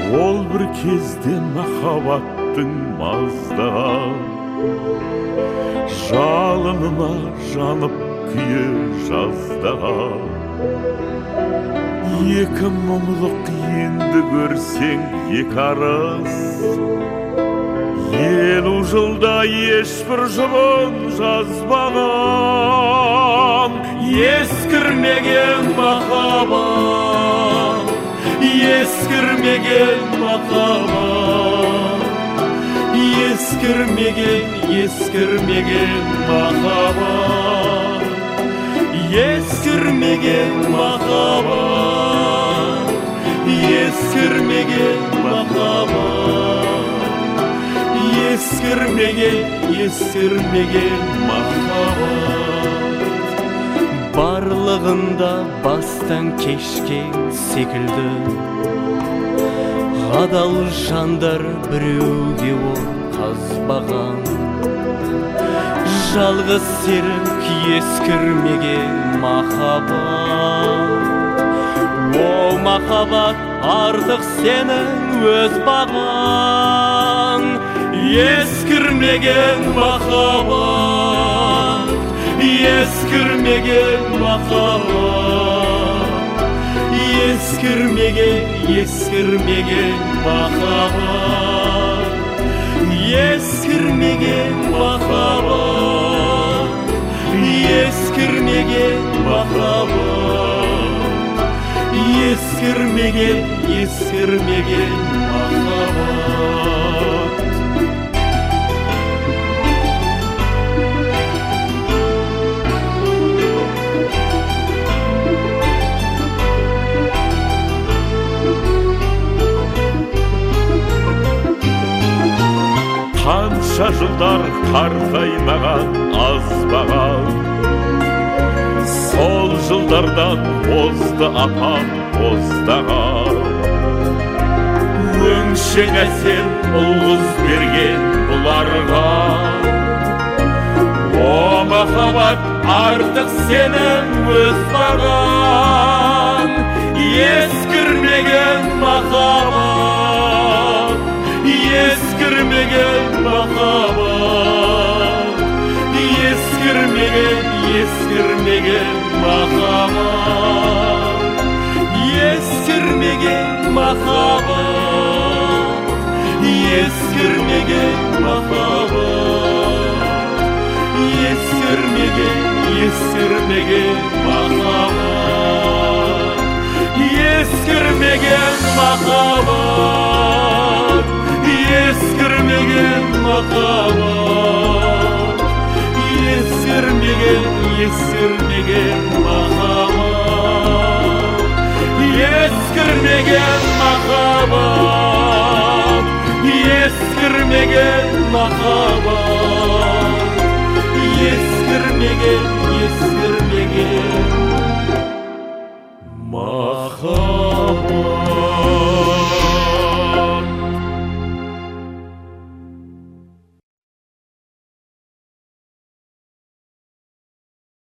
Ол бір кезде махаббаттың маздаған, жалынына жанып күйе жаздаған. Екі мұңлық енді көрсең екі арыз, 50 жылда ешбір жұбын жазбаған. Ескірмеген махаббат, ескірмеген махаббат, ескірмеген махаббат, ескірмеген махаббат, ескірмеген махаббат, ескірмеген махаббат. Барлығында бастан кешкен секілді, адал жандар біреуге ол қазбаған. Жалғыз серік ескірмеген махаббат, о махаббат артық сенің өз баған. Ескірмеген махаббат, ескірмеген махаббат, ескірмеген махаббат, ескірмеген махаббат, ескірмеген махаббат, ескірмеген махаббат. Қанша жылдар қартаймаған азбаған, сол жылдардан озды апам боздаған. Өңшең әсем ұлғыз берген бұларға, о махаббат артық сенің өз баған. Ескірмеген махаббат, ескірмеген махаббат, ескірмеген махаббат, ескірмеген махаббат, ескірмеген махаббат, ескірмеген махаббат, ескірмеген махаббат, ескірмеген махаббат, ескірмеген махаббат, ескірмеген махаббат, ескірмеген махаббат, ескірмеген